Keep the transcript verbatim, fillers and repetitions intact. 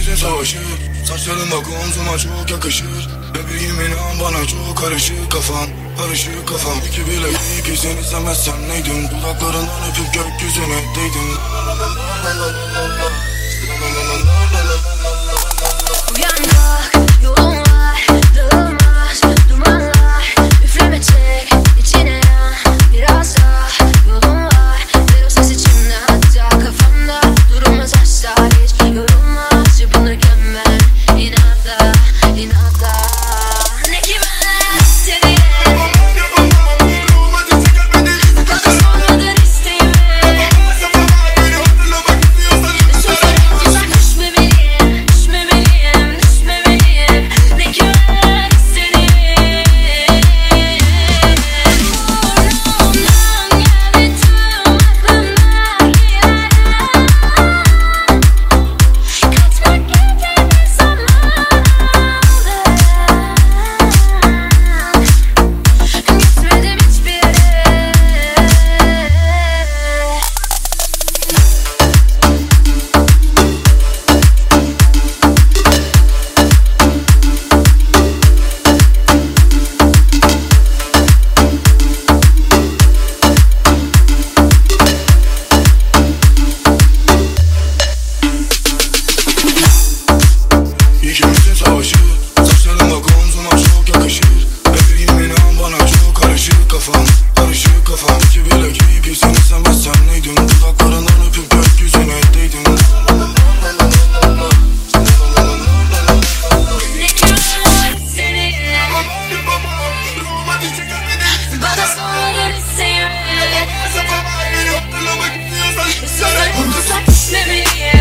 İkimizin savaşı, saçlarında omzuma çok yakışır. Bebeğim inan bana çok karışık kafam, karışık kafam. İki bile iki sen istemezsen neydin? Dudaklarından öpüp gökyüzüne değdin. Uyanmak yolun var, dağılmaz dumanlar. Üfleme çek, içine yan, biraz daha yolun var. Ver o ses içimde hatta kafamda. Durulmaz asla hiç yorulmaz. Yapılırken ben inatla, inatla. Ne ki ben seni bana sormadan isteyime. Sözlerim düşmemeliyim, düşmemeliyim, düşmemeliyim. Ne ki ben seni burnumdan geldi tüm aklımdaki yara. Kaçmak yeterli zaman aldı. Gitmedim hiçbir yere. İkimizin savaşı, saçlarında omzuma çok yakışır. Bebeğim inan bana çok karışık kafam, karışık kafam. İki bile iki sen istemezsen neydin? Dudaklarından öpüp gökyüzüne değdin. Ne ki ben seni bana sormadan isteyime. Sözlerim tutsak düşmemeliyim.